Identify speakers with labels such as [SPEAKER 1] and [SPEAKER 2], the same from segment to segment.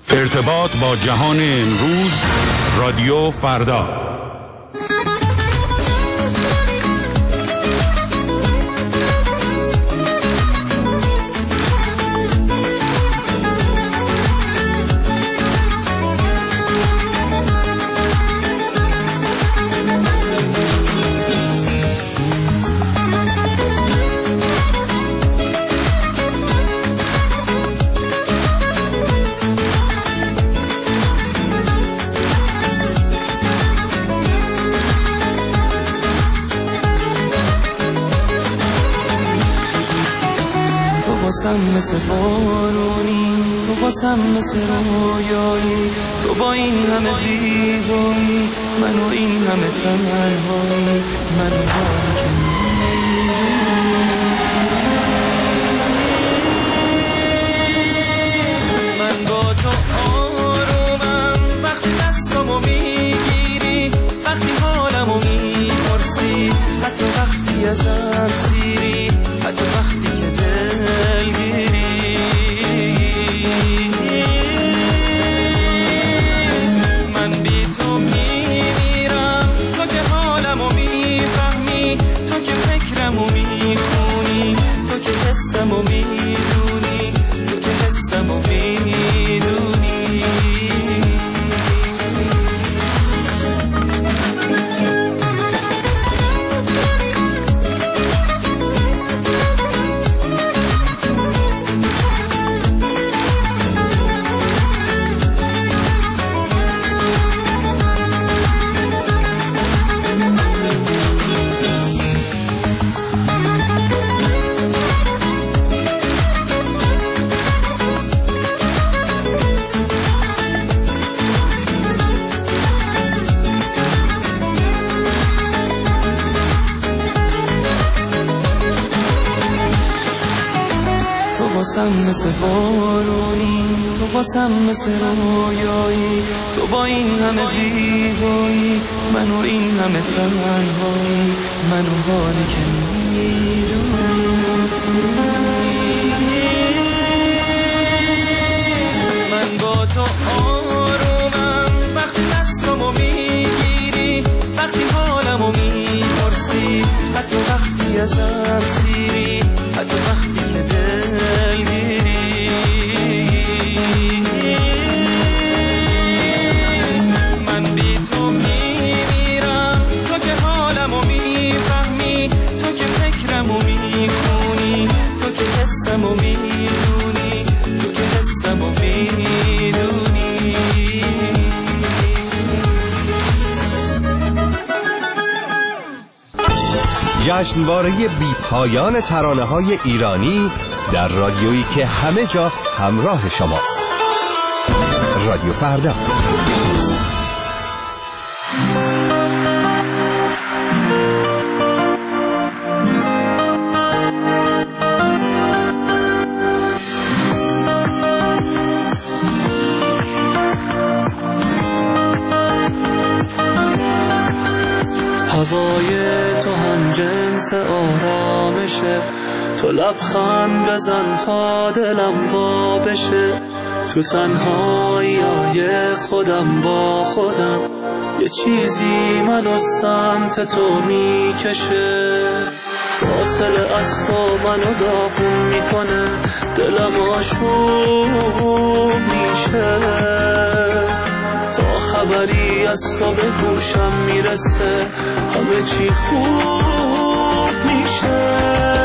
[SPEAKER 1] ارتباط با جهان امروز، رادیو فردا.
[SPEAKER 2] باسم مثل بارونی، تو باسم مثل رویایی، تو با این همه زیبایی، من و این همه تنهایی، من حالی که من با تو آرومم وقتی دستمو میگیری، وقتی حالمو میپرسی، حتی وقتی ازم سیری، حتی وقتی که دلگیری. من بی تو میمیرم، تو که حالمو میفهمی، تو که فکرمو میخونی، تو که حسمو میدونی، تو که حسمو میدونی. باسم مثل بارونی، تو باسم مثل رویایی، تو با این همه زیبایی، من و این همه تنهایی، من و حالی که میدونی. من با تو آرومم وقتی دستمو میگیری، وقتی حالمو میپرسی، حتی وقتی ازم سیری، حتی وقتی که دلگیری. من بی تو میمیرم، تو که حالمو میفهمی، تو که فکرمو میخونی، تو که حسمو میدونی، تو که حسمو میدونی.
[SPEAKER 3] جشنواره بی پایان ترانه‌های ایرانی در رادیویی که همه جا همراه شماست. رادیو فردا.
[SPEAKER 2] هوای تو هم جنس آرامشه، تو لبخند بزن تا دلم وا بشه، تو تنهایی خودم با خودم، یه چیزی منو سمت تو میکشه. فاصله از تو منو داغون میکنه، دلم آشوب میشه، تا خبری از تو به گوشم میرسه، همه چی خوب میشه.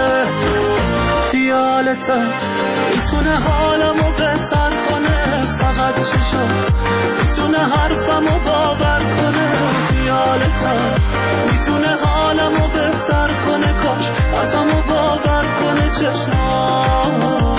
[SPEAKER 2] خیالتم میتونه حالمو بهتر کنه، فقط چشم میتونه حرفمو باور کنه. خیالتم میتونه حالمو بهتر کنه، کاش حرفمو باور کنه چشمام.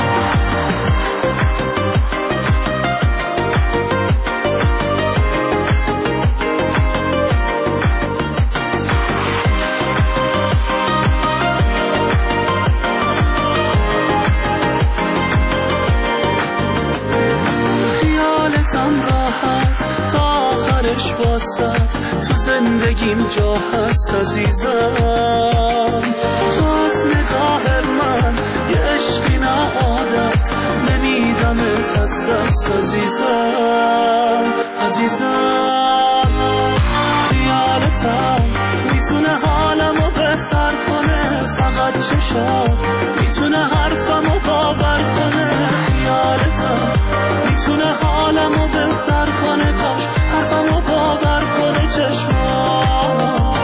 [SPEAKER 2] راحت تا آخرش واسط، تو زندگیم جا هست عزیزم. تو از نگاه من یه عشقی نه عادت، نمیدم میدمت از دست عزیزم عزیزم. خیالتم میتونه حالمو بهتر کنه، فقط چشات میتونه حرفمو باور کنه. خیالتم میتونه حالمو بهتر کنه، کاش حرفمو باور کنه چشمات.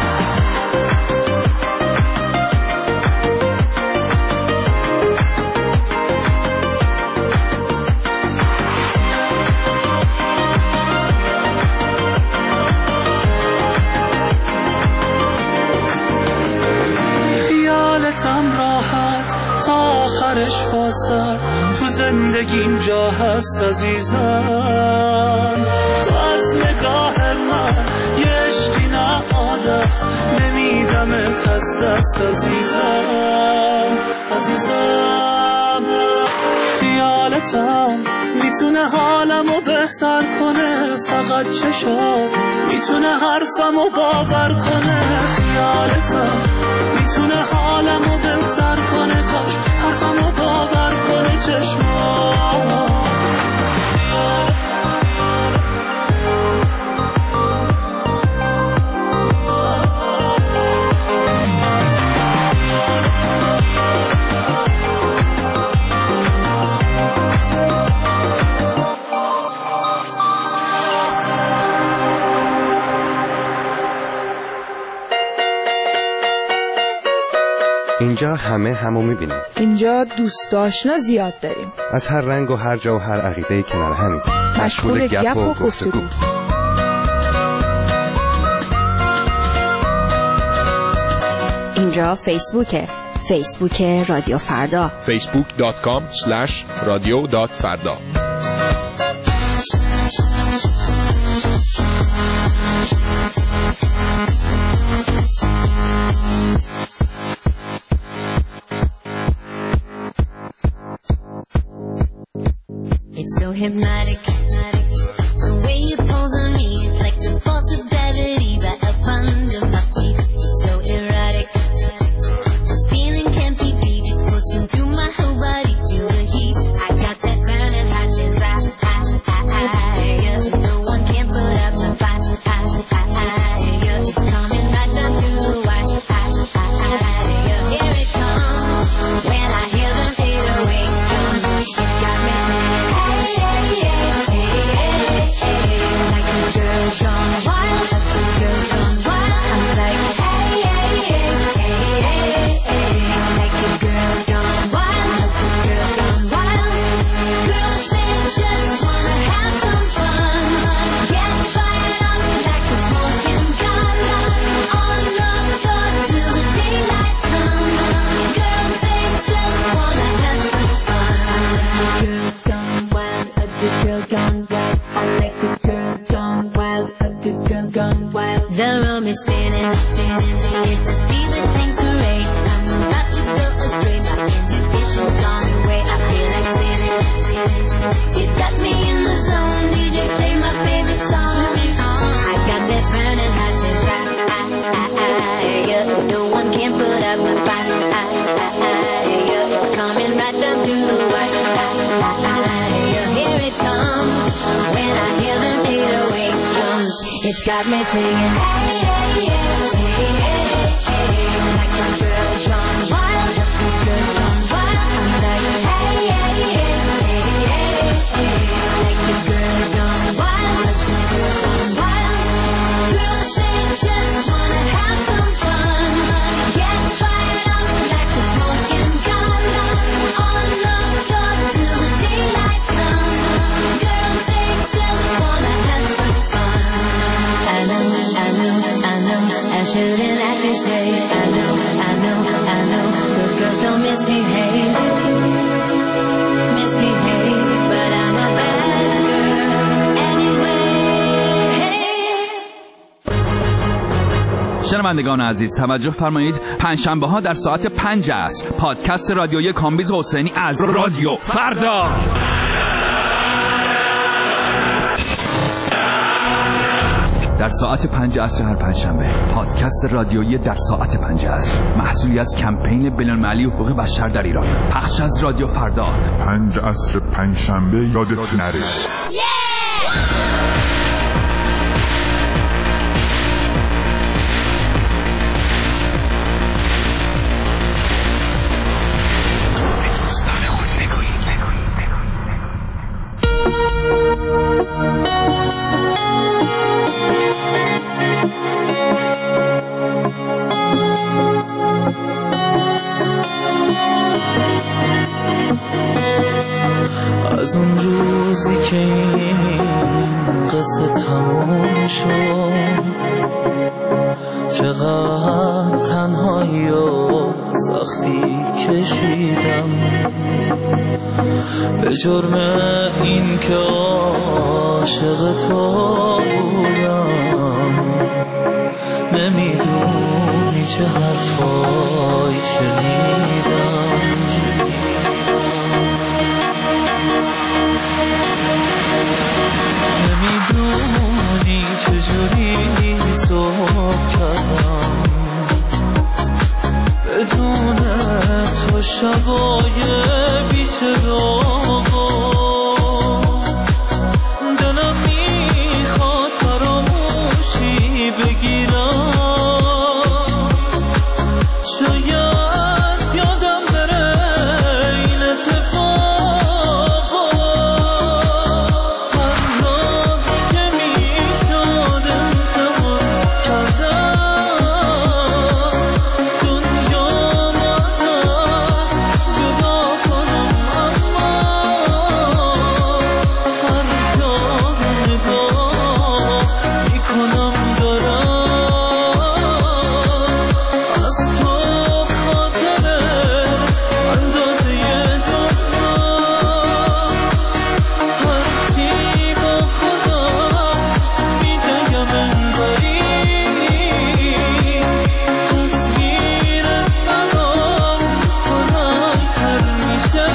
[SPEAKER 2] خیالتم راحت تا آخرش واسط تو زندگیم جا هست عزیزم. تو از نگاه من یه عشقی نه عادت، نمیدمت از دست عزیزم عزیزم. خیالتم میتونه حالمو بهتر کنه، فقط چشات میتونه حرفمو باور کنه. خیالتم میتونه حالمو بهتر کنه، کاش حرفمو باور کنه چشمات.
[SPEAKER 3] اینجا همه همو میبینیم.
[SPEAKER 4] اینجا دوست آشنا زیاد داریم،
[SPEAKER 3] از هر رنگ و هر جا و هر عقیده کنار همین،
[SPEAKER 4] مشغول گپ و گفتگو.
[SPEAKER 5] اینجا فیسبوک رادیو فردا،
[SPEAKER 6] facebook.com/radio.farda.
[SPEAKER 7] Hypnotic, the way you pose on me is like the force of gravity right up under my feet. So erotic, this feeling can't be beat. It's coursing through my whole body, feel the heat. I got that burning hot desire. No one can put up my fight. It's coming right down to the wire. Here it comes when I hear them 808 drums. It's got me singing. The room is spinning, it's a feeling tangerine. I'm about to go astray, my inhibition's gone away. I feel like spinning. You got me in the zone, DJ play my favorite song. I got that burning hot desire. No one can put up my fight. It's coming right down to the wire. Here it comes when I hear them 808 drums. It's got me singing. Like a girl gone wild, like a girl gone wild. I'm like like a girl gone wild, like a girl gone wild. Girls they just wanna have some fun, get fired up like a smoking gun. On the floor till the daylight comes. Girls they just wanna have some fun. I know, I shouldn't act this way. I know, good girls don't misbehave, but I'm a bad girl anyway.
[SPEAKER 8] شنوندگان عزیز توجه فرمایید، پنجشنبه ها در ساعت 5 عصر پادکست رادیویی کامبیز حسینی از رادیو فردا. در ساعت 5 عصر هر پنجشنبه. پادکست رادیویی در ساعت 5 عصر، محصولی از کمپین بین‌المللی حقوق بشر در ایران. پخش از رادیو فردا.
[SPEAKER 6] 5 عصر پنجشنبه یادت نره.
[SPEAKER 2] از اون روزی که این قصه تموم شد، چقدر تنهایی و سختی کشیدم، به جرم این که عاشق تو بودم. نمیدونی چه حرفایی شنیدم، نمیدونی چجوری صبح کردم بدون تو شبای بی‌چراغ. دلم میخواد فراموشی بگیرم، شاید یادم بره این اتفاقا. هر راهی که میشد انتخاب کردم، دنیا ازت جدا کنم، اما هر جا نگاه میکنم دارم از تو خاطره اندازه دنیا. هرچی با خودم میجنگم انگاری تصویرت برام بلندتر میشه.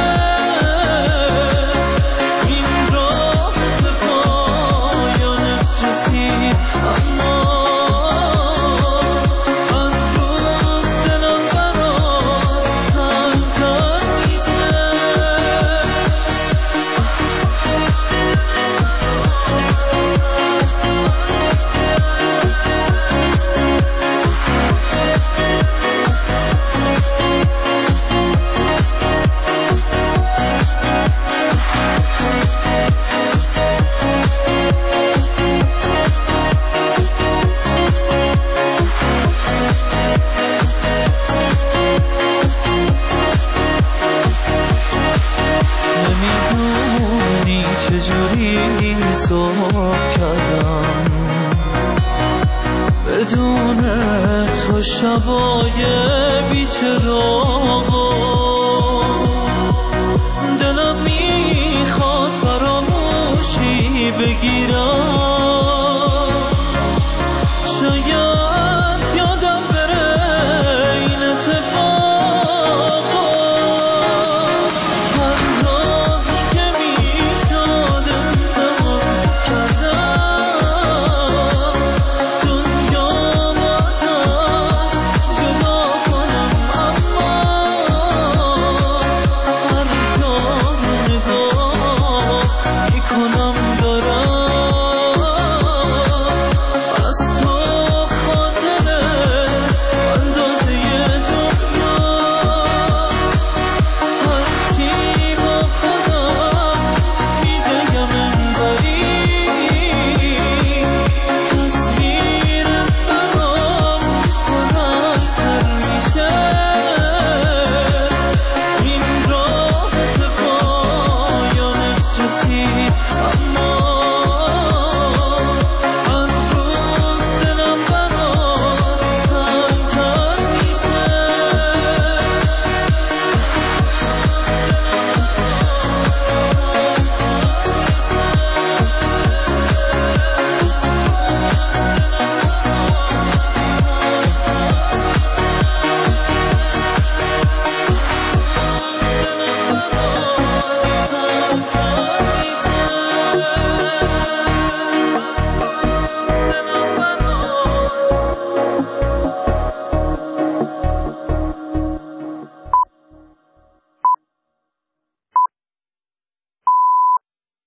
[SPEAKER 2] این راه به پایانش رسید، اما از روز دلم برات تنگ‌تر میشه. نمیدونی چجوری صبح کردم بدون تو شبای بی‌چراغ. دلم میخواد فراموشی بگیرم،